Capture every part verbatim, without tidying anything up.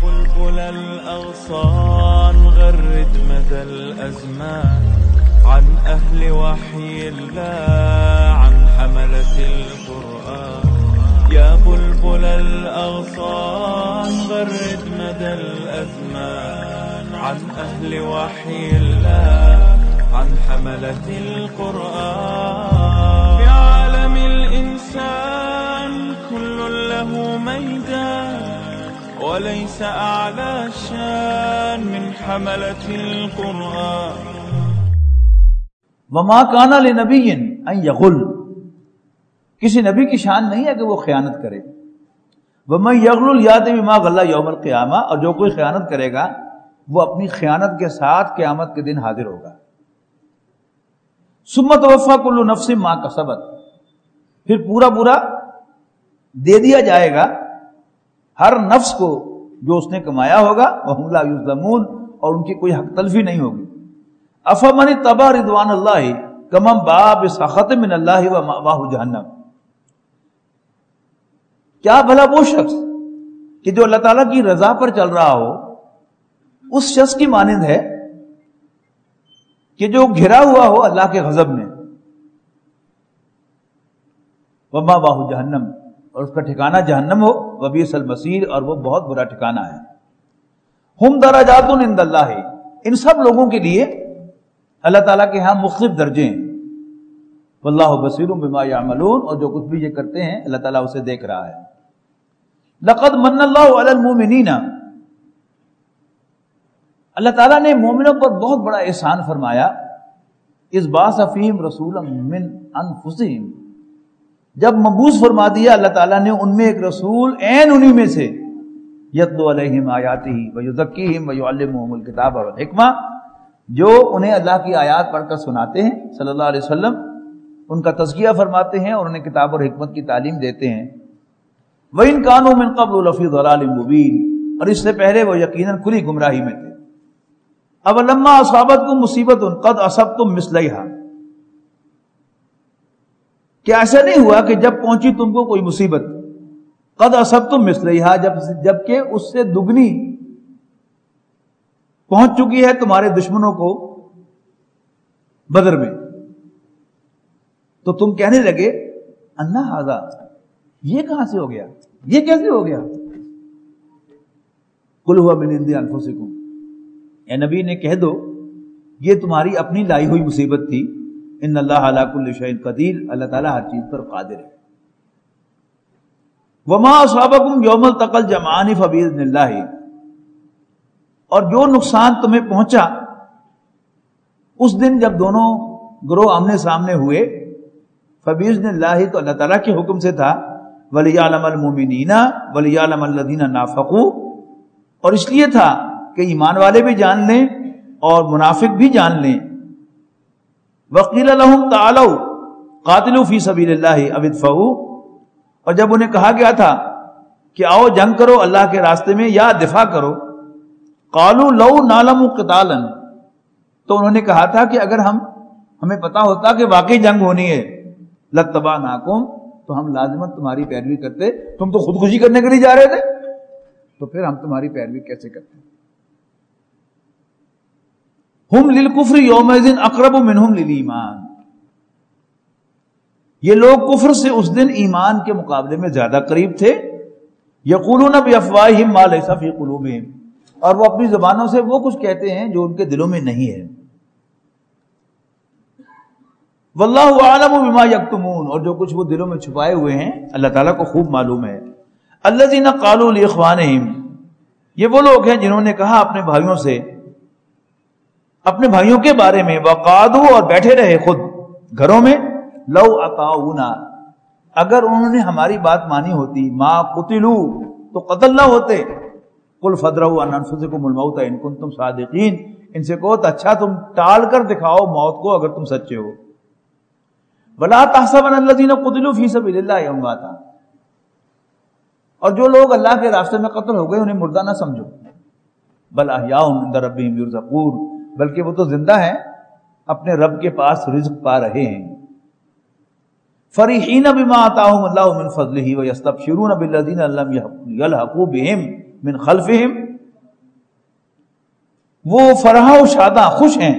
بلبل الأغصان غرد مدى الأزمان عن أهل وحي الله عن حملة القرآن. يا بلبل الأغصان غرد مدى الأزمان عن أهل وحي الله عن حملة القرآن. في عالم الإنسان كل له ميدان وليس أعلى شان من حملة القرآن. وما كان لنبي ان يغل، کسی نبی کی شان نہیں ہے کہ وہ خیانت کرے. ومن يغل يأت بما غل يوم القيامة، اور جو کوئی خیانت کرے گا وہ اپنی خیانت کے ساتھ قیامت کے دن حاضر ہوگا. ثم توفى كل نفس ما كسبت، پھر پورا پورا دے دیا جائے گا ہر نفس کو جو اس نے کمایا ہوگا. وهم لا يظلمون، اور ان کی کوئی حق تلفی نہیں ہوگی. افمن اتبع رضوان اللہ کمن باء بسخط من اللہ ومأواہ جہنم، کیا بھلا وہ شخص کہ جو اللہ تعالیٰ کی رضا پر چل رہا ہو اس شخص کی مانند ہے کہ جو گھرا ہوا ہو اللہ کے غضب میں. ومأواہ جہنم، اور اس کا ٹھکانہ جہنم ہو. وبئس المصیر، اور وہ بہت برا ٹھکانہ ہے. ہم درجات عند اللہ، ان سب لوگوں کے لیے اللہ تعالیٰ کے ہاں مختلف درجے ہیں. واللہ بصیر بما یعملون، اور جو کچھ بھی یہ کرتے ہیں اللہ تعالیٰ اسے دیکھ رہا ہے. لقد من اللہ علی المؤمنین، اللہ تعالیٰ نے مومنوں پر بہت بڑا احسان فرمایا. اذ بعث فیہم رسولا من انفسہم، جب مبعوث فرما دیا اللہ تعالیٰ نے ان میں ایک رسول عین انہی میں سے. یتلو علیہم آیاتہ ویزکیہم ویعلمہم الکتاب والحکمہ، جو انہیں اللہ کی آیات پڑھ کر سناتے ہیں صلی اللہ علیہ وسلم، ان کا تزکیہ فرماتے ہیں اور انہیں کتاب اور حکمت کی تعلیم دیتے ہیں. وَإِن كَانُوا مِن قَبْلُ لَفِي ضَلَالٍ مُبِينٍ، اور اس سے پہلے وہ یقیناً کھلی گمراہی میں تھے. أَوَلَمَّا أَصَابَتْكُم مُّصِيبَةٌ قَدْ أَصَبْتُم مِّثْلَيْهَا، کیا ایسا نہیں ہوا کہ جب پہنچی تم کو کوئی مصیبت، قَدْ أَصَبْتُم مِّثْلَيْهَا، جب جبکہ اس سے دگنی پہنچ چکی ہے تمہارے دشمنوں کو بدر میں، تو تم کہنے لگے انا ھذا، یہ کہاں سے ہو گیا، یہ کیسے ہو گیا. قل ھو من عند انفسکم، اے نبی نے کہہ دو یہ تمہاری اپنی لائی ہوئی مصیبت تھی. ان اللہ علی کل شیء قدیر، اللہ تعالیٰ ہر چیز پر قادر ہے. وما اصابکم یوم التقى الجمعان فباذن اللہ، اور جو نقصان تمہیں پہنچا اس دن جب دونوں گروہ آمنے سامنے ہوئے، فباذن اللہ، تو اللہ تعالیٰ کے حکم سے تھا. وَلِيَعْلَمَ الْمُؤْمِنِينَ وَلِيَعْلَمَ الَّذِينَ نَافَقُوا، اور اس لیے تھا کہ ایمان والے بھی جان لیں اور منافق بھی جان لیں. وَقِيلَ لَهُمْ تَعَالَوْا قَاتِلُوا فِي سَبِيلِ اللَّهِ أَوِ ادْفَعُوا، اور جب انہیں کہا گیا تھا کہ آؤ جنگ کرو اللہ کے راستے میں یا دفاع کرو. قَالُوا لَوْ نَعْلَمُ قِتَالًا، تو انہوں نے کہا تھا کہ اگر ہم ہمیں پتا ہوتا کہ واقعی جنگ ہونی ہے، لَاتَّبَعْنَاكُمْ، تو ہم لازمت تمہاری پیروی کرتے. تم تو خودکشی کرنے کے لیے جا رہے تھے، تو پھر ہم تمہاری پیروی کیسے کرتے. ہم للکفر یومئذ اقرب منہم للایمان، یہ لوگ کفر سے اس دن ایمان کے مقابلے میں زیادہ قریب تھے. یقولون بافواہہم ما لیس فی قلوبہم، اور وہ اپنی زبانوں سے وہ کچھ کہتے ہیں جو ان کے دلوں میں نہیں ہے. واللہ اعلم بما یکتمون، اور جو کچھ وہ دلوں میں چھپائے ہوئے ہیں اللہ تعالیٰ کو خوب معلوم ہے. الذین قالوا لاخوانہم، یہ وہ لوگ ہیں جنہوں نے کہا اپنے بھائیوں سے، اپنے بھائیوں کے بارے میں، وقعدوا، اور بیٹھے رہے خود گھروں میں، لو اطاعونا، اگر انہوں نے ہماری بات مانی ہوتی، ما قتلوا، تو قتل نہ ہوتے. قل فادرؤوا عن انفسکم الموت ان کنتم صادقین، ان سے کہو تو اچھا تم ٹال کر دکھاؤ موت کو اگر تم سچے ہو. ولا تحسبن الذین قتلوا فی سبیل اللہ امواتا، اور جو لوگ اللہ کے راستے میں قتل ہو گئے انہیں مردہ نہ سمجھو. بل احیاء عند ربہم یرزقون، بلکہ وہ تو زندہ ہیں اپنے رب کے پاس رزق پا رہے ہیں. فرحین بما آتاہم اللہ من فضلہ ویستبشرون بالذین لم یلحقوا بہم من خلفہم، وہ فرح و شاداں خوش ہیں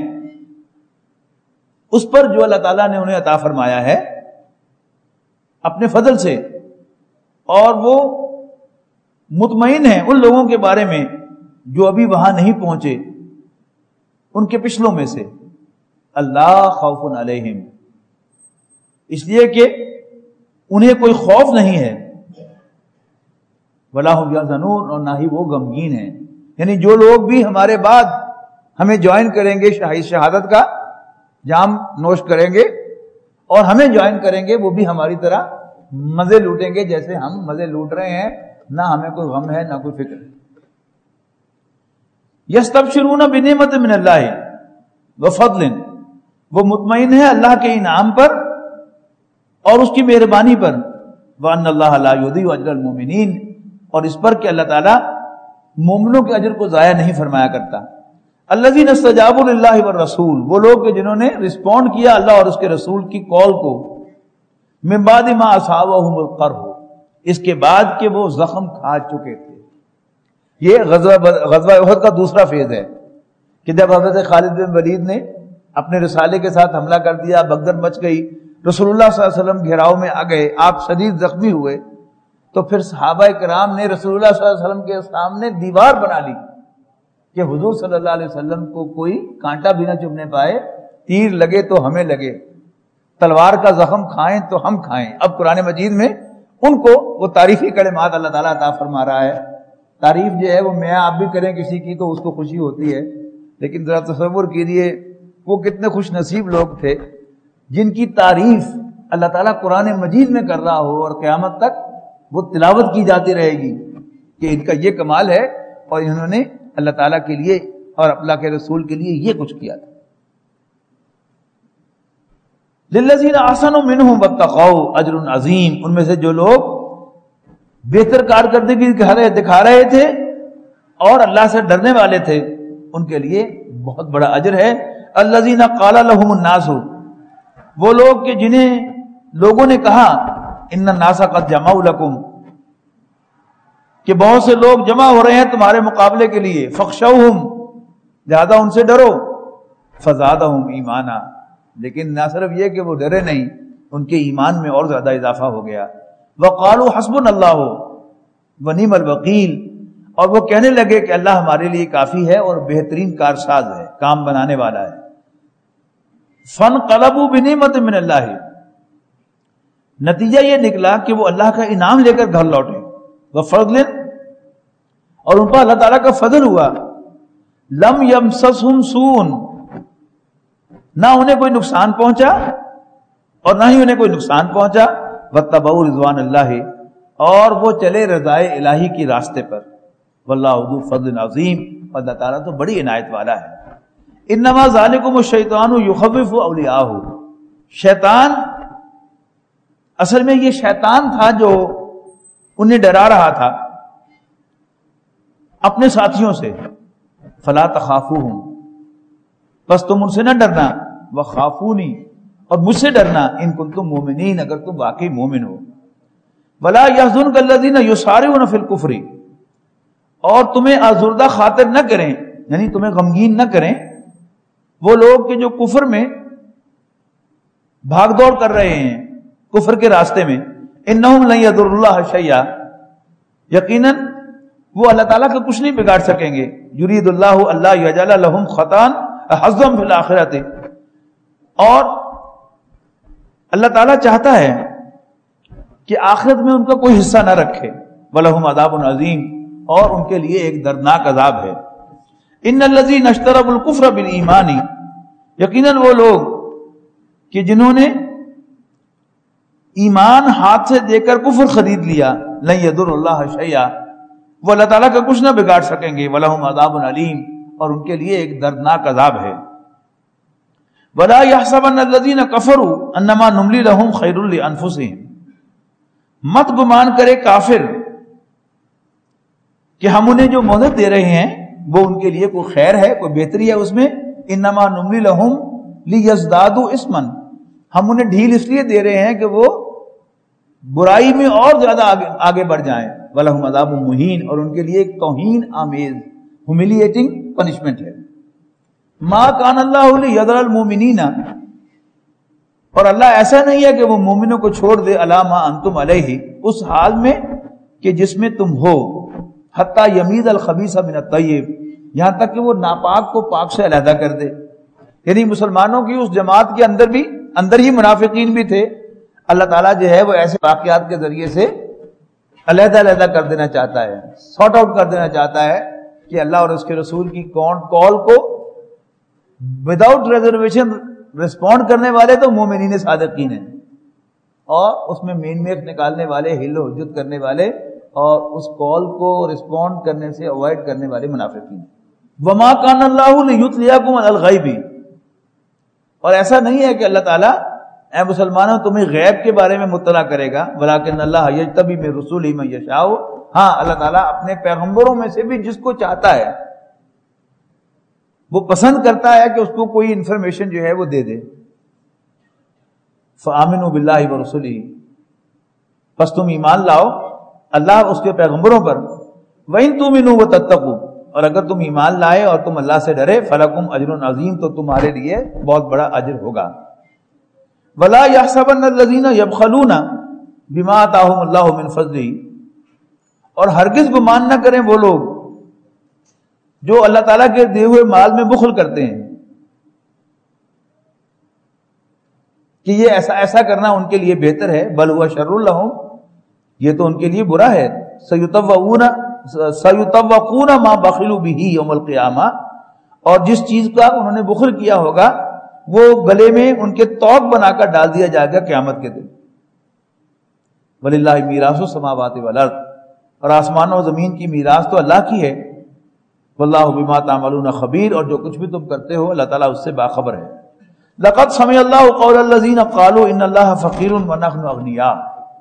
اس پر جو اللہ تعالیٰ نے انہیں عطا فرمایا ہے اپنے فضل سے، اور وہ مطمئن ہیں ان لوگوں کے بارے میں جو ابھی وہاں نہیں پہنچے، ان کے پچھلوں میں سے۔ اللہ خوف علیہم، اس لیے کہ انہیں کوئی خوف نہیں ہے، ولا هم يحزنون، اور نہ ہی وہ غمگین ہیں۔ یعنی جو لوگ بھی ہمارے بعد ہمیں جوائن کریں گے، شہادت کا جام نوش کریں گے اور ہمیں جوائن کریں گے، وہ بھی ہماری طرح مزے لوٹیں گے جیسے ہم مزے لوٹ رہے ہیں، نہ ہمیں کوئی غم ہے نہ کوئی فکر ہے۔ یستبشرون بنعمت من اللہ وفضل، وہ مطمئن ہے اللہ کے انعام پر اور اس کی مہربانی پر، وان اللہ لا یضیع اجر المؤمنین، اور اس پر کہ اللہ تعالیٰ مومنوں کے اجر کو ضائع نہیں فرمایا کرتا۔ الذین استجابوا للہ والرسول، وہ لوگ کہ جنہوں نے رسپونڈ کیا اللہ اور اس کے رسول کی کال کو، من بعد ما اصابہم القرح، اس کے بعد کہ وہ زخم کھا چکے تھے۔ یہ غزوہ غزوہ احد کا دوسرا فیز ہے کہ جب حضرت خالد بن ولید نے اپنے رسالے کے ساتھ حملہ کر دیا، بغداد مچ گئی، رسول اللہ صلی اللہ علیہ وسلم گھیراؤ میں آ گئے، آپ شدید زخمی ہوئے، تو پھر صحابہ کرام نے رسول اللہ صلی اللہ علیہ وسلم کے سامنے دیوار بنا لی کہ حضور صلی اللہ علیہ وسلم کو کوئی کانٹا بھی نہ چبھنے پائے، تیر لگے تو ہمیں لگے، تلوار کا زخم کھائیں تو ہم کھائیں۔ اب قرآن مجید میں ان کو وہ تعریفی کلمات اللہ تعالیٰ عطا فرما رہا ہے۔ تعریف جو ہے وہ میں آپ بھی کریں کسی کی تو اس کو خوشی ہوتی ہے، لیکن ذرا تصور کیجیے وہ کتنے خوش نصیب لوگ تھے جن کی تعریف اللہ تعالیٰ قرآن مجید میں کر رہا ہو اور قیامت تک وہ تلاوت کی جاتی رہے گی کہ ان کا یہ کمال ہے اور انہوں نے اللہ تعالیٰ کے لیے اور اللہ کے رسول کے لیے یہ کچھ کیا تھا۔ للذین احسنوا منہم واتقوا اجر عظیم، ان میں سے جو لوگ بہتر کارکردگی دکھا رہے تھے اور اللہ سے ڈرنے والے تھے، ان کے لیے بہت بڑا اجر ہے۔ الذین قال لهم الناس، وہ لوگ کہ جنہیں لوگوں نے کہا ان الناس قد جمعوا لکم، کہ بہت سے لوگ جمع ہو رہے ہیں تمہارے مقابلے کے لیے، فخشوہم، لہذا ان سے ڈرو، فزادہم ایمانا، لیکن نہ صرف یہ کہ وہ ڈرے نہیں، ان کے ایمان میں اور زیادہ اضافہ ہو گیا۔ وقالوا حسبنا اللہ ونعم الوکیل، اور وہ کہنے لگے کہ اللہ ہمارے لیے کافی ہے اور بہترین کارساز ہے، کام بنانے والا ہے۔ فانقلبوا بنعمت من اللہ، نتیجہ یہ نکلا کہ وہ اللہ کا انعام لے کر گھر لوٹے، وفضل، اور ان پر اللہ تعالیٰ کا فضل ہوا، لم یمسسہم سوء، نہ انہیں کوئی نقصان پہنچا اور نہ ہی انہیں کوئی نقصان پہنچا، واتبعوا رضوان اللہ، اور وہ چلے رضائے الہی کی راستے پر، واللہ ذو فضل عظیم، اور اللہ تعالیٰ تو بڑی عنایت والا ہے۔ انما ذالکم الشیطان یخوف اولیاءہ، شیطان اصل میں یہ شیطان تھا جو انہیں ڈرا رہا تھا اپنے ساتھیوں سے، فلا تخافوہم، بس تم ان سے نہ ڈرنا، وخافونی، اور مجھ سے ڈرنا، ان کنتم مومنین، اگر تم واقعی مومن ہو، ولا یحزنک الذین یسارعون فی الکفر، اور تمہیں آزردہ خاطر نہ کریں، یعنی تمہیں غمگین نہ کریں وہ لوگ کہ جو کفر میں بھاگ دوڑ کر رہے ہیں، کفر کے راستے میں، انہم لن یضروا اللہ شیئا، یقیناً وہ اللہ تعالیٰ کا کچھ نہیں بگاڑ سکیں گے، یرید اللہ اللہ یجعل لہم خطأ حظا فی الآخرۃ، اور اللہ تعالیٰ چاہتا ہے کہ آخرت میں ان کا کوئی حصہ نہ رکھے، وَلَهُمْ عَذَابٌ عَظِيمٌ، اور ان کے لیے ایک دردناک عذاب ہے۔ ان الذین اشتروا الکفر بالایمان، یقیناً وہ لوگ کہ جنہوں نے ایمان ہاتھ سے دے کر کفر خرید لیا، لن یضروا اللہ شیئا، وہ اللہ تعالیٰ کا کچھ نہ بگاڑ سکیں گے، وَلَهُمْ عَذَابٌ عَلِيمٌ، اور ان کے لیے ایک دردناک عذاب ہے۔ وَلَا يَحْسَبَنَّ الَّذِينَ كَفَرُوا أَنَّمَا نُمْلِي لَهُمْ خَيْرٌ لِأَنفُسِهِمْ، مت گمان کرے کافر کہ ہم انہیں جو مہلت دے رہے ہیں وہ ان کے لیے کوئی خیر ہے، کوئی بہتری ہے اس میں، انما نملی لہم لیزدادوا اثما، ہم انہیں ڈھیل اس لیے دے رہے ہیں کہ وہ برائی میں اور زیادہ آگے, آگے بڑھ جائیں، وَلَهُمْ عَذَابٌ مُهِينٌ، اور ان کے لیے ایک توہین آمیز، ہیوملیٹنگ پنشمنٹ ہے۔ ما کان اللہ لیذر المؤمنین، اور اللہ ایسا نہیں ہے کہ وہ مومنوں کو چھوڑ دے علی ما انتم علیہ، اس حال میں کہ جس میں تم ہو، حتی یمیز الخبیث من الطیب، یہاں تک کہ وہ ناپاک کو پاک سے علیحدہ کر دے۔ یعنی مسلمانوں کی اس جماعت کے اندر بھی اندر ہی منافقین بھی تھے، اللہ تعالیٰ جو ہے وہ ایسے واقعات کے ذریعے سے علیحدہ علیحدہ کر دینا چاہتا ہے، سارٹ آؤٹ کر دینا چاہتا ہے کہ اللہ اور اس کے رسول کی کال کو وداؤٹ ریزرویشن رسپونڈ کرنے والے تو مومنین صادقین ہیں، اور اس میں مین میک نکالنے والے، ہل و حجت کرنے والے اور اس کال کو رسپونڈ کرنے سے اوائڈ کرنے والے منافقین ہیں۔ وما کان اللہ لیطلعکم علی الغیب، اور ایسا نہیں ہے کہ اللہ تعالیٰ اے مسلمانوں تمہیں غیب کے بارے میں مطلع کرے گا، ولیکن اللہ یجتبی من رسولہ من یشاء، ہاں اللہ تعالیٰ اپنے پیغمبروں میں سے بھی جس کو چاہتا ہے وہ پسند کرتا ہے کہ اس کو کوئی انفارمیشن جو ہے وہ دے دے۔ فآمنوا باللہ ورسولہ، پس تم ایمان لاؤ اللہ اس کے پیغمبروں پر، وَإِن تُؤْمِنُوا وَتَتَّقُوا، اور اگر تم ایمان لائے اور تم اللہ سے ڈرے، فَلَكُمْ أَجْرٌ عَظِيمٌ، تو تمہارے لیے بہت بڑا اجر ہوگا۔ وَلَا يَحْسَبَنَّ الَّذِينَ يَبْخَلُونَ بِمَا آتَاهُمُ اللَّهُ مِنْ فَضْلِهِ، اور ہرگز گمان نہ کریں وہ لوگ جو اللہ تعالیٰ کے دیے ہوئے مال میں بخل کرتے ہیں کہ یہ ایسا ایسا کرنا ان کے لیے بہتر ہے، بل هو شر لهم، یہ تو ان کے لیے برا ہے۔ سیطوعون سیطوقون ما بخلوا به یوم القیامہ، اور جس چیز کا انہوں نے بخل کیا ہوگا وہ گلے میں ان کے توق بنا کر ڈال دیا جائے گا قیامت کے دن۔ وَلِلَّهِ مِيرَاثُ السَّمَاوَاتِ وَالْأَرْضِ، اور آسمان و زمین کی میراث تو اللہ کی ہے۔ وَاللَّهُ بِمَا تَعْمَلُونَ خَبِيرٌ، اور جو کچھ بھی تم کرتے ہو اللہ تعالیٰ اس سے باخبر ہے۔ لَقَدْ سَمِعَ اللَّهُ قَوْلَ الَّذِينَ قَالُوا إِنَّ اللَّهَ فَقِيرٌ وَنَحْنُ أَغْنِيَاءُ،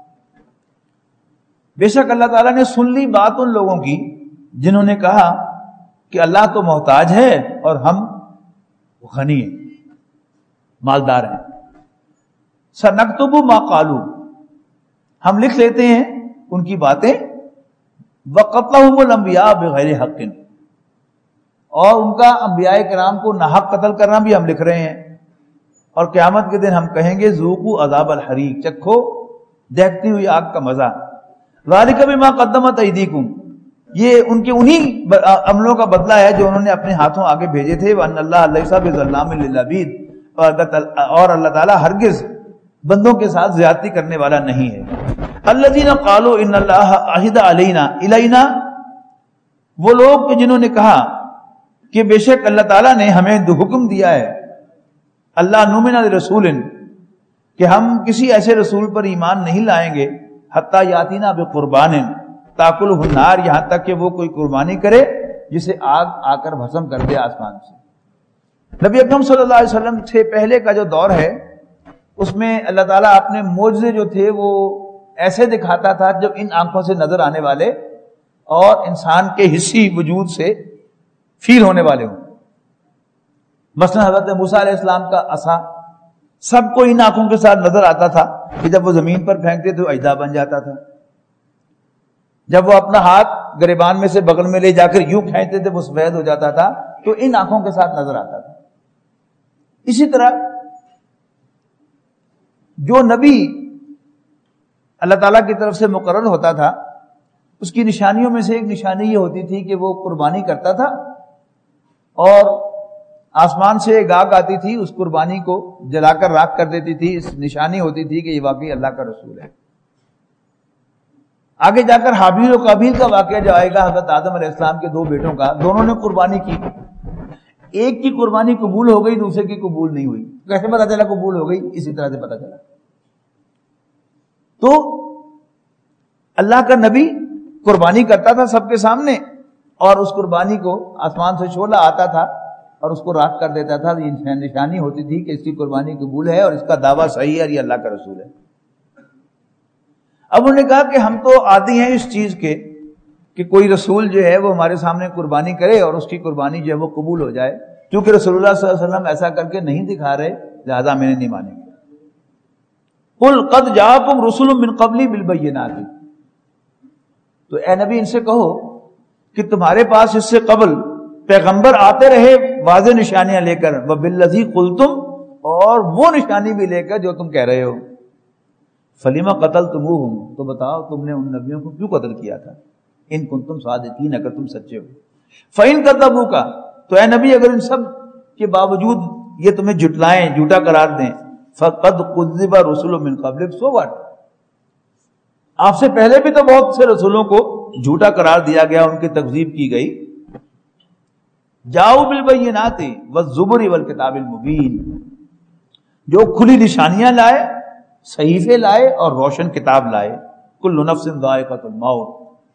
بے شک اللہ تعالیٰ نے سن لی بات ان لوگوں کی جنہوں نے کہا کہ اللہ تو محتاج ہے اور ہم غنی ہیں، مالدار ہیں۔ سَنَكْتُبُ مَا قَالُوا، ہم لکھ لیتے ہیں ان کی باتیں، وَقَتْلَهُمُ الْأَنْبِيَاءَ بِغَيْرِ حَقٍّ، اور ان کا انبیاء کرام کو ناحق قتل کرنا بھی ہم لکھ رہے ہیں۔ اور قیامت کے دن ہم کہیں گے ذوقوا عذاب الحریق، چکھو دیکھتی ہوئی آگ کا مزہ۔ ذَلِكَ بِمَا قَدَّمَتْ أَيْدِيكُمْ، یہ ان کے انہی عملوں کا بدلہ ہے جو انہوں نے اپنے ہاتھوں آگے بھیجے تھے۔ وَأَنَّ اللَّهَ لَيْسَ بِظَلَّامٍ لِّلْعَبِيدِ، اور اللہ تعالیٰ ہرگز بندوں کے ساتھ زیادتی کرنے والا نہیں ہے۔ الَّذِينَ قَالُوا إِنَّ اللَّهَ عَهِدَ عَلَيْنَا إِلَيْنَا، وہ لوگ کہ جنہوں نے کہا کہ بے شک اللہ تعالیٰ نے ہمیں دو حکم دیا ہے، اللہ نؤمن برسول، کہ ہم کسی ایسے رسول پر ایمان نہیں لائیں گے، حتی یاتینا بقربان تاکلہ النار، یہاں تک کہ وہ کوئی قربانی کرے جسے آگ آ کر بھسم کر دے آسمان سے۔ نبی اکرم صلی اللہ علیہ وسلم سے پہلے کا جو دور ہے اس میں اللہ تعالیٰ اپنے معجزے جو تھے وہ ایسے دکھاتا تھا جو ان آنکھوں سے نظر آنے والے اور انسان کے حسی وجود سے فیل ہونے والے ہوں۔ مثلا حضرت موسیٰ علیہ السلام کا عصا سب کو ان آنکھوں کے ساتھ نظر آتا تھا کہ جب وہ زمین پر پھینکتے تو اجدا بن جاتا تھا، جب وہ اپنا ہاتھ گریبان میں سے بغل میں لے جا کر یوں کھینچتے تھے وہ سفید ہو جاتا تھا، تو ان آنکھوں کے ساتھ نظر آتا تھا۔ اسی طرح جو نبی اللہ تعالیٰ کی طرف سے مقرر ہوتا تھا اس کی نشانیوں میں سے ایک نشانی یہ ہوتی تھی کہ وہ قربانی کرتا تھا، اور آسمان سے ایک آگ آتی تھی اس قربانی کو جلا کر راکھ کر دیتی تھی، اس نشانی ہوتی تھی کہ یہ واقعی اللہ کا رسول ہے۔ آگے جا کر حابیل و قابیل کا واقعہ جو آئے گا، حضرت آدم علیہ السلام کے دو بیٹوں کا، دونوں نے قربانی کی، ایک کی قربانی قبول ہو گئی دوسرے کی قبول نہیں ہوئی۔ کیسے پتا چلا قبول ہو گئی؟ اسی طرح سے پتا چلا۔ تو اللہ کا نبی قربانی کرتا تھا سب کے سامنے، اور اس قربانی کو آسمان سے شعلہ آتا تھا اور اس کو راکھ کر دیتا تھا، یہ نشانی ہوتی تھی کہ اس کی قربانی قبول ہے اور اس کا دعویٰ صحیح ہے اور یہ اللہ کا رسول ہے۔ اب انہوں نے کہا کہ ہم تو عادی ہیں اس چیز کے کہ کوئی رسول جو ہے وہ ہمارے سامنے قربانی کرے اور اس کی قربانی جو ہے وہ قبول ہو جائے، کیونکہ رسول اللہ صلی اللہ علیہ وسلم ایسا کر کے نہیں دکھا رہے، لہذا میں نے نہیں مانیں گے۔ قل قد جاءکم رسل من قبلی بالبینات، تو اے نبی ان سے کہو کہ تمہارے پاس اس سے قبل پیغمبر آتے رہے واضح نشانیاں لے کر، وبالذی قلتم، اور وہ نشانی بھی لے کر جو تم کہہ رہے ہو. فلم قتلتموہم، تو بتاؤ تم نے ان نبیوں کو کیوں قتل کیا تھا، ان کنتم صادقین، اگر تم سچے ہو. فإن کذبوک، تو اے نبی اگر ان سب کے باوجود یہ تمہیں جھٹلائیں، جھوٹا قرار دیں، فقد کذب رسل من قبلک، سو واٹ، آپ سے پہلے بھی تو بہت سے رسولوں کو جھوٹا قرار دیا گیا، ان کی تکذیب کی گئی. جاؤ بالبینات والزبر والکتاب المبین، جو کھلی نشانیاں لائے، صحیفے لائے اور روشن کتاب لائے. کل نفس ذائقۃ الموت،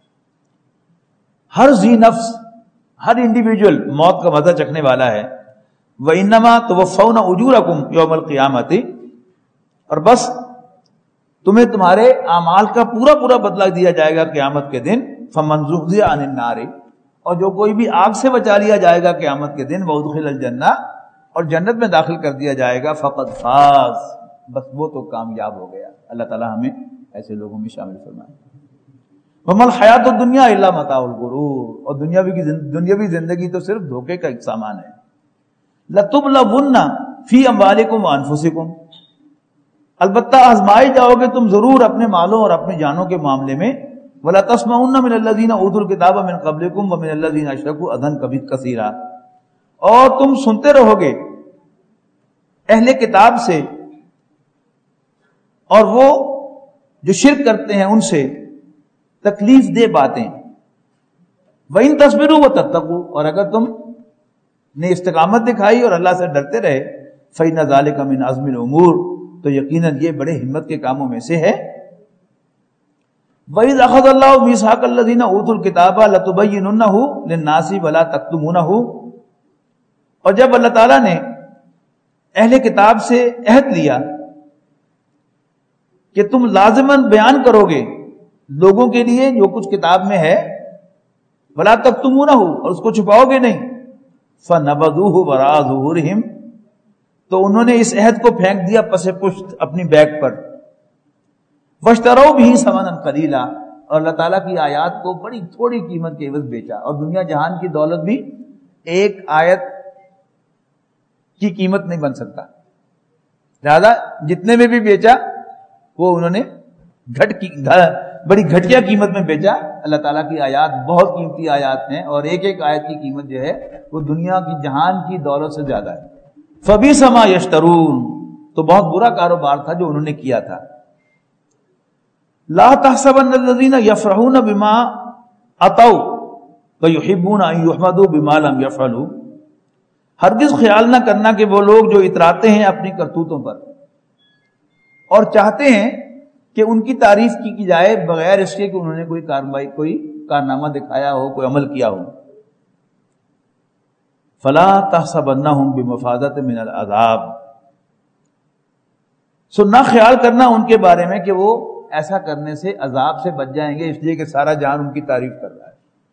ہر ذی نفس، ہر انڈیویجول موت کا مزہ چکھنے والا ہے. وَإِنَّمَا تُوَفَّوْنَ أُجُورَكُمْ يَوْمَ الْقِيَامَةِ، اور بس تمہیں تمہارے اعمال کا پورا پورا بدلہ دیا جائے گا قیامت کے دن. فَمَنْ زُحْزِحَ عَنِ النَّارِ، اور جو کوئی بھی آگ سے بچا لیا جائے گا قیامت کے دن، وَأُدْخِلَ الْجَنَّةَ، اور جنت میں داخل کر دیا جائے گا، فَقَدْ فَازَ، بس وہ تو کامیاب ہو گیا. اللہ تعالیٰ ہمیں ایسے لوگوں میں شامل فرمائے. وَمَا الْحَيَاةُ الدُّنْيَا إِلَّا مَتَاعُ الْغُرُورِ، اور دنیاوی کی دنیاوی زندگی تو صرف دھوکے کا ایک سامان ہے. لَتُبْلَوُنَّ فِي أَمْوَالِكُمْ وَأَنفُسِكُمْ، البتہ آزمائے جاؤ گے تم ضرور اپنے مالوں اور اپنی جانوں کے معاملے میں. وَلَا تَسْمَعُنَّ مِنَ الَّذِينَ أُوتُوا الْكِتَابَ مِنْ قَبْلِكُمْ وَمِنَ الَّذِينَ أَشْرَكُوا أَذًى كَثِيرًا، اور تم سنتے رہو گے اہل کتاب سے اور وہ جو شرک کرتے ہیں ان سے تکلیف دہ باتیں. وَإِن تَصْبِرُوا وَتَتَّقُوا، اور اگر تم نے استقامت دکھائی اور اللہ سے ڈرتے رہے، فَإِنَّ ذَلِكَ مِنْ عَزْمِ الْأُمُورِ، تو یقیناً یہ بڑے ہمت کے کاموں میں سے ہے. وَإِذْ أَخَذَ اللَّهُ مِيثَاقَ الَّذِينَ أُوتُوا الْكِتَابَ لَتُبَيِّنُنَّهُ لِلنَّاسِ وَلَا تَكْتُمُونَهُ، اور جب اللہ تعالیٰ نے اہل کتاب سے عہد لیا کہ تم لازماً بیان کرو گے لوگوں کے لیے جو کچھ کتاب میں ہے، وَلَا تَكْتُمُونَهُ، اور اس کو چھپاؤ گے نہیں، فَنَبَذُوهُ وَرَاءَ ظُهُورِهِمْ، تو انہوں نے اس عہد کو پھینک دیا پس پشت اپنی بیک پر. وَاشْتَرَوْا بِهِ ثَمَنًا قَلِيلًا، اور اللہ تعالیٰ کی آیات کو بڑی تھوڑی قیمت کے عوض بیچا، اور دنیا جہان کی دولت بھی ایک آیت کی قیمت نہیں بن سکتا. لہذا جتنے میں بھی بیچا وہ انہوں نے گھٹ کی بڑی گھٹیا قیمت میں بیچا. اللہ تعالیٰ کی آیات بہت قیمتی آیات ہیں، اور ایک ایک آیت کی قیمت جو ہے وہ دنیا کی جہان کی دولت سے زیادہ ہے. فَبِئْسَ مَا يَشْتَرُونَ، تو بہت برا کاروبار تھا جو انہوں نے کیا تھا. لَا تَحْسَبَنَّ الَّذِينَ يَفْرَحُونَ بِمَا أَتَوْا وَيُحِبُّونَ أَن يُحْمَدُوا بِمَا لَمْ يَفْعَلُوا، ہرگز خیال نہ کرنا کہ وہ لوگ جو اتراتے ہیں اپنی کرتوتوں پر اور چاہتے ہیں کہ ان کی تعریف کی کی جائے بغیر اس کے کہ انہوں نے کوئی کارروائی کوئی کارنامہ دکھایا ہو، کوئی عمل کیا ہو. فَلَا تَحْسَبَنَّهُمْ بِمَفَازَةٍ مِنَ الْعَذَابِ، سو نہ خیال کرنا ان کے بارے میں کہ وہ ایسا کرنے سے عذاب سے بچ جائیں گے، اس لیے کہ سارا جہان ان کی تعریف کر رہا ہے.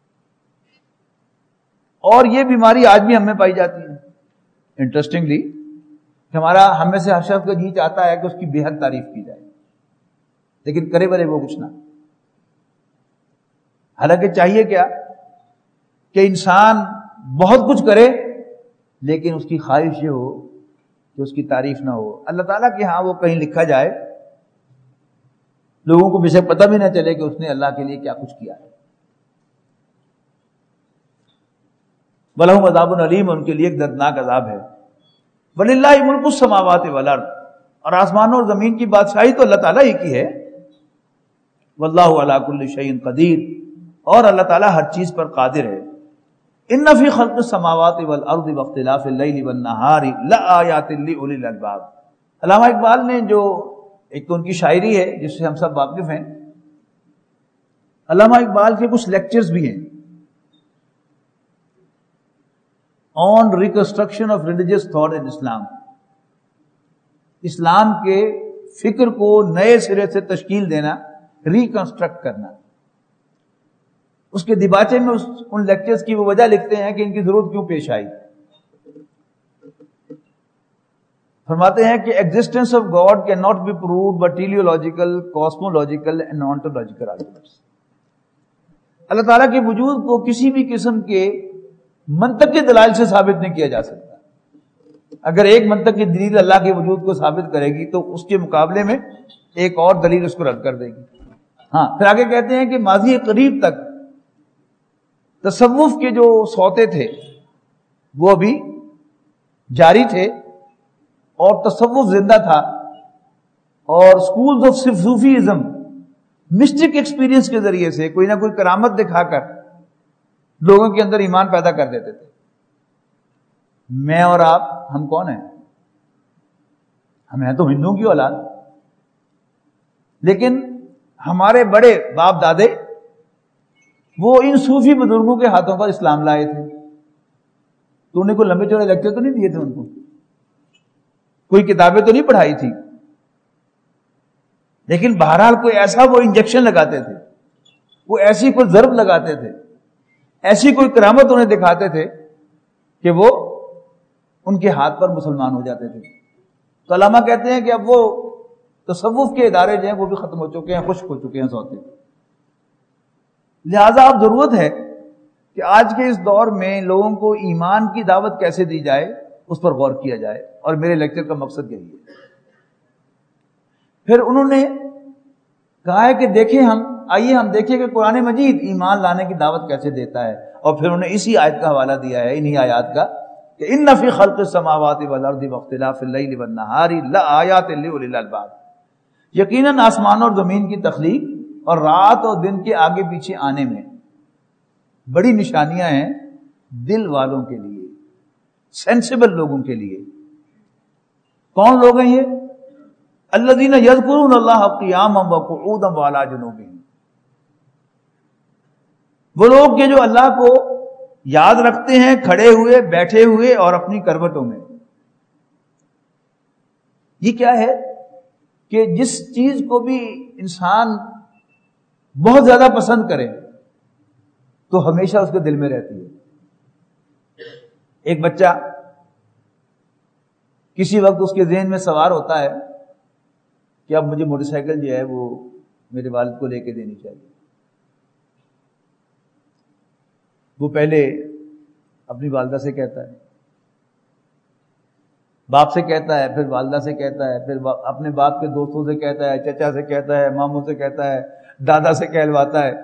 اور یہ بیماری آج بھی ہم میں پائی جاتی ہے انٹرسٹنگلی، کہ ہمارا ہم میں سے ہر شخص کا جی چاہتا ہے کہ اس کی بے حد تعریف کی جائے، لیکن کرے برے وہ کچھ نہ. حالانکہ چاہیے کیا کہ انسان بہت کچھ کرے لیکن اس کی خواہش یہ ہو کہ اس کی تعریف نہ ہو. اللہ تعالیٰ کہ ہاں وہ کہیں لکھا جائے، لوگوں کو بے شک پتہ بھی نہ چلے کہ اس نے اللہ کے لیے کیا کچھ کیا ہے. وَلَهُمْ عَذَابٌ عَلِيمٌ، ان کے لیے ایک دردناک عذاب ہے. وَلِلَّهِ مُلْكُ السَّمَاوَاتِ وَالْأَرْضِ، اور آسمانوں اور زمین کی بادشاہی تو اللہ تعالیٰ ہی کی ہے. وَاللَّهُ عَلَىٰ كُلِّ شَيْءٍ قَدِيرٌ، اور اللہ تعالیٰ ہر چیز پر قادر ہے. إِنَّ فِي خَلْقِ السَّمَاوَاتِ وَالْأَرْضِ وَاخْتِلَافِ اللَّيْلِ وَالنَّهَارِ لَآيَاتٍ لِأُولِي الْأَلْبَابِ. علامہ اقبال نے جو ایک تو ان کی شاعری ہے جس سے ہم سب واقف ہیں، علامہ اقبال کے کچھ لیکچرز بھی ہیں on reconstruction of religious thought in Islam, Islam کے فکر کو نئے سرے سے تشکیل دینا، ریکنسٹرکٹ کرنا. اس کے دیباچے میں اس ان لیکچرز کی وہ وجہ لکھتے ہیں کہ ان کی ضرورت کیوں پیش آئی. فرماتے ہیں کہ existence of God cannot be proved by teleological, cosmological and ontological arguments. Allah تعالیٰ کے وجود کو کسی بھی قسم کے منطق کے دلائل سے ثابت نہیں کیا جا سکتا. اگر ایک منطق کی دلیل اللہ کے وجود کو ثابت کرے گی تو اس کے مقابلے میں ایک اور دلیل اس کو رد کر دے گی. ہاں پھر آگے کہتے ہیں کہ ماضی قریب تک تصوف کے جو سوتے تھے وہ ابھی جاری تھے اور تصوف زندہ تھا, اور schools of Sufism mystic experience کے ذریعے سے کوئی نہ کوئی کرامت دکھا کر لوگوں کے اندر ایمان پیدا کر دیتے تھے. میں اور آپ ہم کون ہیں؟ ہم ہیں تو ہندوؤں کی اولاد, لیکن ہمارے بڑے باپ دادے وہ ان صوفی بزرگوں کے ہاتھوں پر اسلام لائے تھے. تو انہیں کوئی لمبے چوڑے لیکچر تو نہیں دیے تھے, ان کو کوئی کتابیں تو نہیں پڑھائی تھی, لیکن بہرحال کوئی ایسا وہ انجیکشن لگاتے تھے, وہ ایسی کوئی ضرب لگاتے تھے, ایسی کوئی کرامت انہیں دکھاتے تھے کہ وہ ان کے ہاتھ پر مسلمان ہو جاتے تھے. تو علامہ کہتے ہیں کہ اب وہ تصوف کے ادارے جو ہیں وہ بھی ختم ہو چکے ہیں, خشک ہو چکے ہیں سوتے. لہذا اب ضرورت ہے کہ آج کے اس دور میں لوگوں کو ایمان کی دعوت کیسے دی جائے اس پر غور کیا جائے, اور میرے لیکچر کا مقصد یہی ہے. پھر انہوں نے کہا ہے کہ دیکھیں ہم آئیے ہم دیکھیں کہ قرآن مجید ایمان لانے کی دعوت کیسے دیتا ہے, اور پھر انہوں نے اسی آیت کا حوالہ دیا ہے, انہی آیات کا, کہ ان فی خلق السماوات والارض واختلاف اللیل والنہار لآیات لأولی الالباب, یقیناً آسمانوں اور زمین کی تخلیق اور رات اور دن کے آگے پیچھے آنے میں بڑی نشانیاں ہیں دل والوں کے لیے, سینسیبل لوگوں کے لیے. کون لوگ ہیں یہ؟ الذین یذکرون اللہ قیاما وقعودا وعلی جنوبہم, وہ لوگ کہ جو اللہ کو یاد رکھتے ہیں کھڑے ہوئے, بیٹھے ہوئے اور اپنی کروٹوں میں. یہ کیا ہے کہ جس چیز کو بھی انسان بہت زیادہ پسند کرے تو ہمیشہ اس کے دل میں رہتی ہے. ایک بچہ کسی وقت اس کے ذہن میں سوار ہوتا ہے کہ اب مجھے موٹر سائیکل جو ہے وہ میرے والد کو لے کے دینی چاہیے. وہ پہلے اپنی والدہ سے کہتا ہے, باپ سے کہتا ہے, پھر والدہ سے کہتا ہے, پھر اپنے باپ کے دوستوں سے کہتا ہے, چچا سے کہتا ہے, ماموں سے کہتا ہے, دادا سے کہلواتا ہے,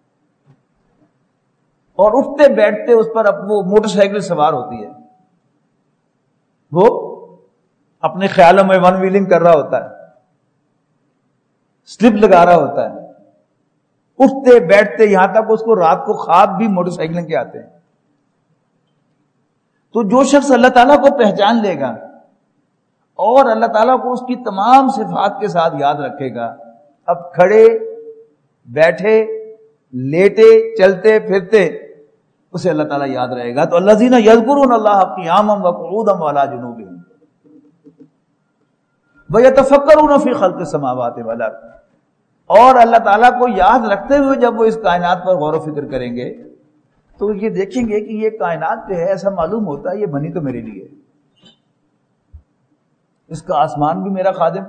اور اٹھتے بیٹھتے اس پر اب وہ موٹر سائیکل سوار ہوتی ہے. وہ اپنے خیالوں میں ون ویلنگ کر رہا ہوتا ہے, سلپ لگا رہا ہوتا ہے, اٹھتے بیٹھتے, یہاں تک اس کو رات کو خواب بھی موٹر سائیکلیں کے آتے ہیں. تو جو شخص اللہ تعالیٰ کو پہچان لے گا اور اللہ تعالیٰ کو اس کی تمام صفات کے ساتھ یاد رکھے گا, اب کھڑے بیٹھے لیٹے چلتے پھرتے اسے اللہ تعالیٰ یاد رہے گا. تو الذین یذکرون اللہ قیاما وقعودا وعلی جنوبہم ویتفکرون فی خلق السماوات والارض, اور اللہ تعالیٰ کو یاد رکھتے ہوئے جب وہ اس کائنات پر غور و فکر کریں گے تو یہ دیکھیں گے کہ یہ کائنات جو ہے ایسا معلوم ہوتا ہے یہ بنی تو میرے لیے, اس کا آسمان بھی میرا خادم,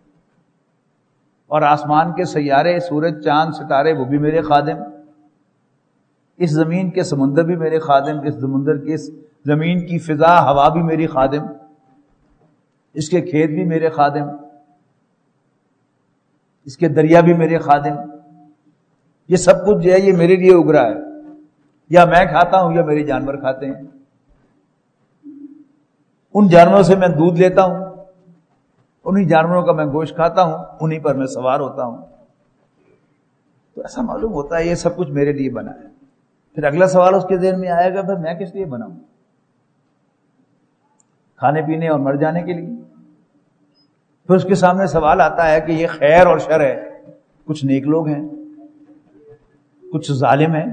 اور آسمان کے سیارے, سورج, چاند, ستارے وہ بھی میرے خادم, اس زمین کے سمندر بھی میرے خادم, اس سمندر کی اس زمین کی فضا ہوا بھی میری خادم, اس کے کھیت بھی میرے خادم, اس کے دریا بھی میرے خادم. یہ سب کچھ جو ہے یہ میرے لیے اگرا ہے, یا میں کھاتا ہوں یا میرے جانور کھاتے ہیں. ان جانوروں سے میں دودھ لیتا ہوں, انہی جانوروں کا میں گوشت کھاتا ہوں, انہی پر میں سوار ہوتا ہوں. تو ایسا معلوم ہوتا ہے یہ سب کچھ میرے لیے بنا ہے. پھر اگلا سوال اس کے ذہن میں آئے گا, پھر میں کس لیے بنا ہوں؟ کھانے پینے اور مر جانے کے لیے. پھر اس کے سامنے سوال آتا ہے کہ یہ خیر اور شر ہے, کچھ نیک لوگ ہیں, کچھ ظالم ہیں,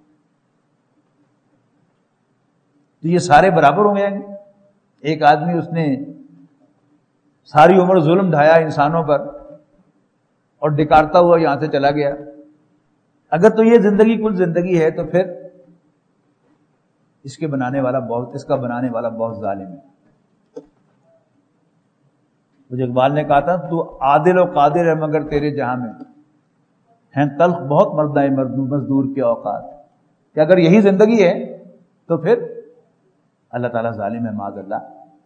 تو یہ سارے برابر ہو جائیں گے. ایک آدمی اس نے ساری عمر ظلم ڈھایا انسانوں پر اور ڈکارتا ہوا یہاں سے چلا گیا. اگر تو یہ زندگی کل زندگی ہے تو پھر اس کے بنانے والا بہت اس کا بنانے والا بہت ظالم ہے. مجھے اقبال نے کہا تھا تو عادل و قادر ہے مگر تیرے جہاں میں ہیں تلخ بہت مردہ مزدور کے اوقات. کہ اگر یہی زندگی ہے تو پھر اللہ تعالیٰ ظالم ہے معاذ اللہ.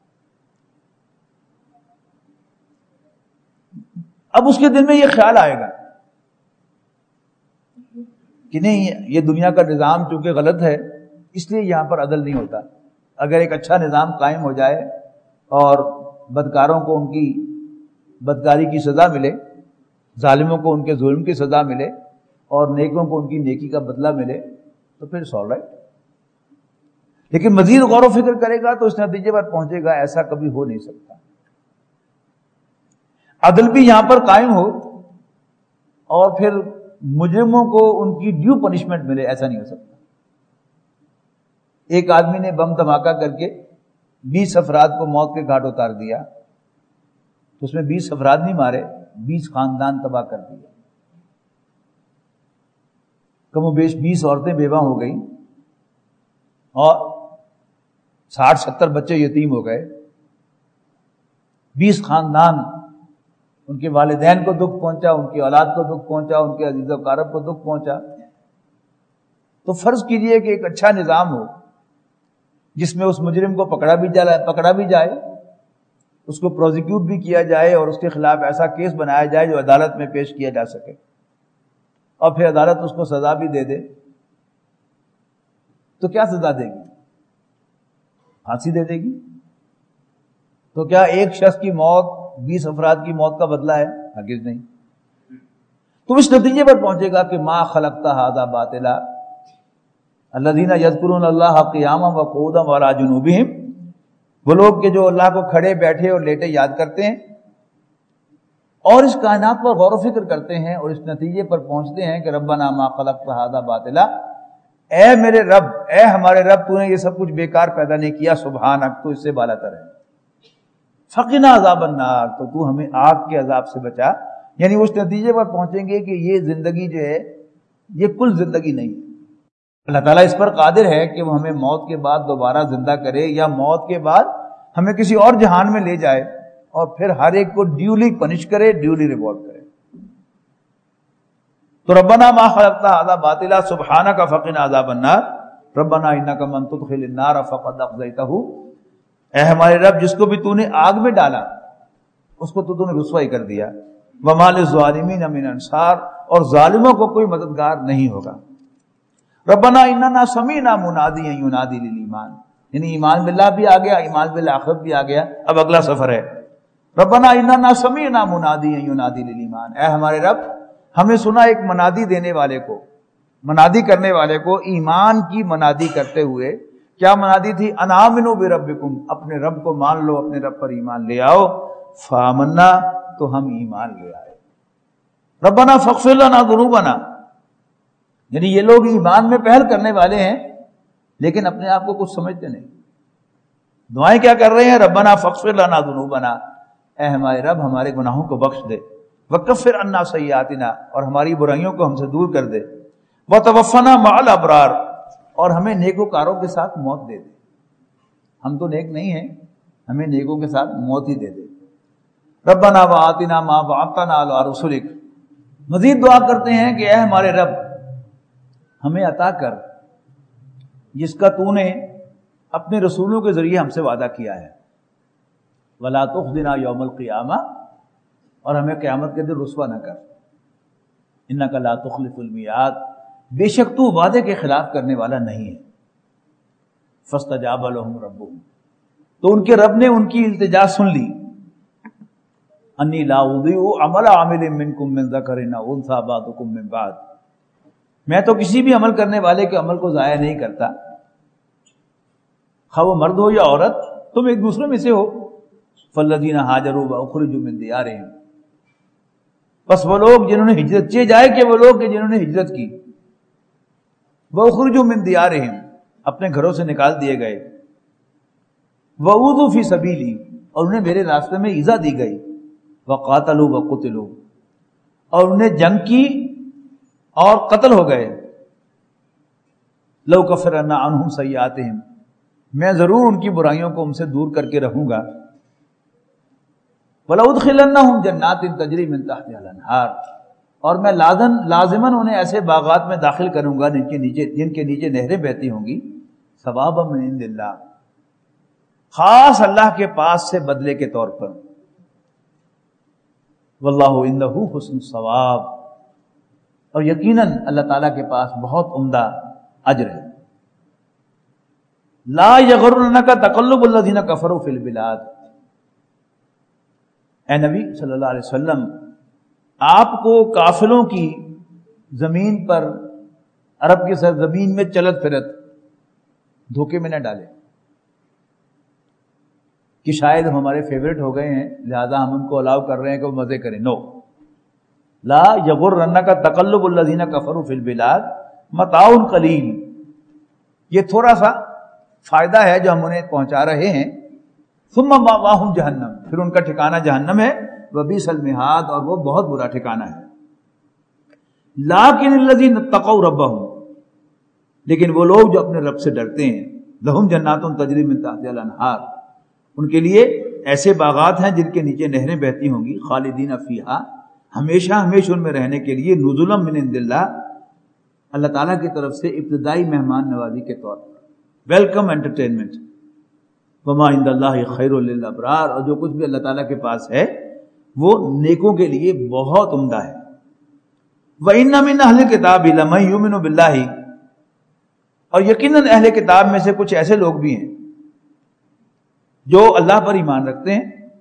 اب اس کے دل میں یہ خیال آئے گا کہ نہیں، یہ دنیا کا نظام چونکہ غلط ہے اس لیے یہاں پر عدل نہیں ہوتا. اگر ایک اچھا نظام قائم ہو جائے اور بدکاروں کو ان کی بدکاری کی سزا ملے، ظالموں کو ان کے ظلم کی سزا ملے اور نیکوں کو ان کی نیکی کا بدلہ ملے تو پھر آل رائٹ. لیکن مزید غور و فکر کرے گا تو اس نتیجے پر پہنچے گا ایسا کبھی ہو نہیں سکتا. عدل بھی یہاں پر قائم ہو اور پھر مجرموں کو ان کی ڈیو پنشمنٹ ملے، ایسا نہیں ہو سکتا. ایک آدمی نے بم دھماکہ کر کے بیس افراد کو موت کے گھاٹ اتار دیا تو اس میں بیس افراد نہیں مارے، بیس خاندان تباہ کر دیا. کم و بیش بیس عورتیں بیوہ ہو گئیں اور ساٹھ ستر بچے یتیم ہو گئے. بیس خاندان، ان کے والدین کو دکھ پہنچا، ان کی اولاد کو دکھ پہنچا، ان کے عزیز و اقارب کو دکھ پہنچا. تو فرض کیجئے کہ ایک اچھا نظام ہو جس میں اس مجرم کو پکڑا بھی جائے پکڑا بھی جائے اس کو پروزیکیوٹ بھی کیا جائے اور اس کے خلاف ایسا کیس بنایا جائے جو عدالت میں پیش کیا جا سکے اور پھر عدالت اس کو سزا بھی دے دے. تو کیا سزا دے گی؟ پھانسی دے دے گی. تو کیا ایک شخص کی موت بیس افراد کی موت کا بدلہ ہے؟ ہرگز نہیں. تو اس نتیجے پر پہنچے گا کہ ما خلقت ھذا باطلا الذین یذکرون اللہ قیاما وقعودا وعلی جنوبہم، وہ لوگ کہ جو اللہ کو کھڑے بیٹھے اور لیٹے یاد کرتے ہیں اور اس کائنات پر غور و فکر کرتے ہیں اور اس نتیجے پر پہنچتے ہیں کہ ربنا ما خلقت ھذا باطلا، اے میرے رب، اے ہمارے رب، تو نے یہ سب کچھ بیکار پیدا نہیں کیا، سبحانک، تو اس سے بالا تر ہے. فقنا عذاب النار، تو تو ہمیں آگ کے عذاب سے بچا. یعنی اس نتیجے پر پہنچیں گے کہ یہ زندگی جو ہے یہ کل زندگی نہیں ہے. اللہ تعالیٰ اس پر قادر ہے کہ وہ ہمیں موت کے بعد دوبارہ زندہ کرے یا موت کے بعد ہمیں کسی اور جہان میں لے جائے اور پھر ہر ایک کو ڈیولی پنش کرے، ڈیولی ریوارڈ کرے. تو ربنا ما خلقت ھذا باطلا سبحانک فقنا عذاب النار ربنا انک من تدخل النار فقد اخزیتہ، اے ہمارے رب جس کو بھی تو نے آگ میں ڈالا اس کو تو تو نے رسوائی کر دیا. وما للظالمین من انصار، اور ظالموں کو کوئی مددگار نہیں ہوگا. ربنا اننا سمعنا منادیا ینادی للایمان، یعنی ایمان باللہ بھی آ گیا، ایمان بالآخرت بھی آ گیا. اب اگلا سفر ہے. ربنا اننا سمعنا منادیا ینادی للایمان، اے ہمارے رب ہمیں سنا ایک منادی دینے والے کو، منادی کرنے والے کو ایمان کی منادی کرتے ہوئے. کیا منادی تھی؟ ان آمنوا بربکم، اپنے رب کو مان لو، اپنے رب پر ایمان لے آؤ. فآمنا، تو ہم ایمان لے آئے. ربنا فاغفر لنا ذنوبنا، یعنی یہ لوگ ایمان میں پہل کرنے والے ہیں لیکن اپنے آپ کو کچھ سمجھتے نہیں. دعائیں کیا کر رہے ہیں؟ ربنا فاغفر لنا ذنوبنا، اے ہمارے رب ہمارے گناہوں کو بخش دے. وکفر عنا سیئاتنا، اور ہماری برائیوں کو ہم سے دور کر دے. وتوفنا مع الابرار، اور ہمیں نیکوکاروں کے ساتھ موت دے دے. ہم تو نیک نہیں ہیں، ہمیں نیکوں کے ساتھ موت ہی دے دے. ربنا وآتنا ما وعدتنا علی رسلک، مزید دعا کرتے ہیں کہ اے ہمارے رب ہمیں عطا کر جس کا تو نے اپنے رسولوں کے ذریعے ہم سے وعدہ کیا ہے. ولا تخزنا یوم القیامہ، اور ہمیں قیامت کے دن رسوا نہ کر. انک لا تخلف المیعاد، بے شک تو وعدے کے خلاف کرنے والا نہیں ہے. فاستجاب لهم ربهم، تو ان کے رب نے ان کی التجا سن لی. انی لا اضیع عمل عامل منکم من ذکر او انثی بعضکم من بعض، میں تو کسی بھی عمل کرنے والے کے عمل کو ضائع نہیں کرتا، خواہ وہ مرد ہو یا عورت، تم ایک دوسرے میں سے ہو. فالذین ہاجروا واخرجوا من دیارہم، بس وہ لوگ جنہوں نے ہجرت، چے جائے کہ وہ لوگ کہ جنہوں نے ہجرت کی. واخرجوا من دیارہم، اپنے گھروں سے نکال دیے گئے. وأوذوا فی سبیلی، اور انہیں میرے راستے میں ایذا دی گئی. وقاتلوا وقتلوا، اور انہیں جنگ کی اور قتل ہو گئے. لو کفرن عنہم سیئاتہم، میں ضرور ان کی برائیوں کو ان سے دور کر کے رہوں گا. وَلَأُدْخِلَنَّهُمْ جَنَّاتٍ تَجْرِي مِن تَحْتِهَا الْأَنْهَارُ، اور میں لازم لازماً انہیں ایسے باغات میں داخل کروں گا جن کے نیچے جن کے نیچے نہریں بہتی ہوں گی. ثوابا من عند اللہ، خاص اللہ کے پاس سے بدلے کے طور پر. واللہ عندہ حسن ثواب، اور یقیناً اللہ تعالیٰ کے پاس بہت عمدہ اجر ہے. لا یغرنک تقلب الذین کفروا فی البلاد. اے نبی صلی اللہ علیہ وسلم، آپ کو کافروں کی زمین پر، عرب کی سرزمین میں چلت پھرت دھوکے میں نہ ڈالے کہ شاید ہمارے فیورٹ ہو گئے ہیں لہذا ہم ان کو الاؤ کر رہے ہیں کہ وہ مزے کریں. نو، لا یغرنک تقلب الذین کفروا فی البلاد متاع قلیل. یہ تھوڑا سا فائدہ ہے جو ہم انہیں پہنچا رہے ہیں. ثم مأواہم جہنم، پھر ان کا ٹھکانہ جہنم ہے. وبئس المہاد، اور وہ بہت برا ٹھکانہ ہے. لیکن الذین اتقوا ربہم، لیکن وہ لوگ جو اپنے رب سے ڈرتے ہیں، لہم جنات تجری من تحتہا الانہار، ان کے لیے ایسے باغات ہیں جن کے نیچے نہریں بہتی ہوں گی. خالدین فیہا، ہمیشہ ہمیشہ ان میں رہنے کے لیے. نزلا من عند اللہ، اللہ تعالیٰ کی طرف سے ابتدائی مہمان نوازی کے طور پر، ویلکم انٹرٹینمنٹ. وما عند اللہ خیر للابرار، اور جو کچھ بھی اللہ تعالیٰ کے پاس ہے وہ نیکوں کے لیے بہت عمدہ ہے. وَإِنَّ مِنْ أَهْلِ الْكِتَابِ لَمَن يُؤْمِنُ بِاللَّهِ، اور یقیناً اہل کتاب میں سے کچھ ایسے لوگ بھی ہیں جو اللہ پر ایمان رکھتے ہیں.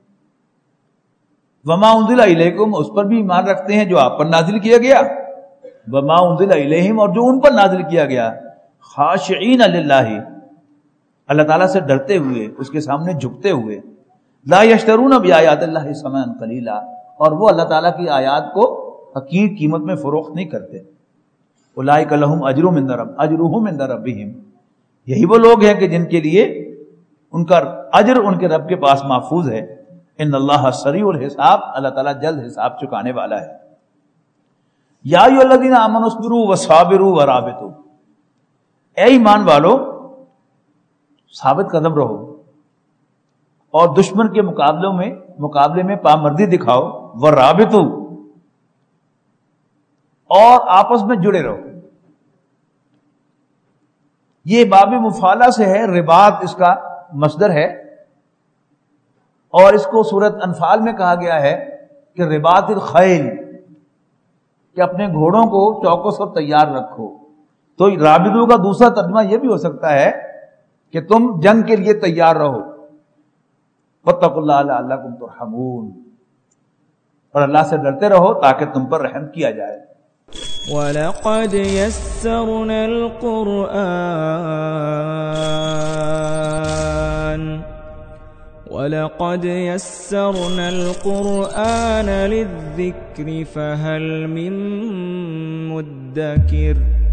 وما انزل الیکم، اس پر بھی ایمان رکھتے ہیں جو آپ پر نازل کیا گیا. وما انزل الیہم، اور جو ان پر نازل کیا گیا. خاشعین للہ، اللہ تعالیٰ سے ڈرتے ہوئے، اس کے سامنے جھکتے ہوئے. لا یشترون بآیات اللہ ثمنا قلیلا، اور وہ اللہ تعالیٰ کی آیات کو حقیر قیمت میں فروخت نہیں کرتے. اولئک لہم اجرهم عند رب اجرهم عند ربہم، یہی وہ لوگ ہیں کہ جن کے لیے ان کا اجر ان کے رب کے پاس محفوظ ہے. ان اللہ سریع الحساب، اللہ تعالیٰ جلد حساب چکانے والا ہے. یا ایھا الذین آمنوا اصبروا وصابروا ورابطوا، اے ایمان والو ثابت قدم رہو اور دشمن کے مقابلوں میں مقابلے میں پامردی دکھاؤ. ورابطوا، اور آپس میں جڑے رہو. یہ باب مفعلہ سے ہے، رباط اس کا مصدر ہے، اور اس کو سورۃ انفال میں کہا گیا ہے کہ رباط الخیل، کہ اپنے گھوڑوں کو چوکس اور تیار رکھو. تو رابطوں کا دوسرا ترجمہ یہ بھی ہو سکتا ہے کہ تم جنگ کے لیے تیار رہو. واتقوا اللہ لعلکم ترحمون، اور اللہ سے ڈرتے رہو تاکہ تم پر رحم کیا جائے. وَلَقَدْ يَسَّرْنَا الْقُرْآنَ وَلَقَدْ يَسَّرْنَا الْقُرْآنَ لِلذِّكْرِ فَهَلْ مِن مُّدَّكِرٍ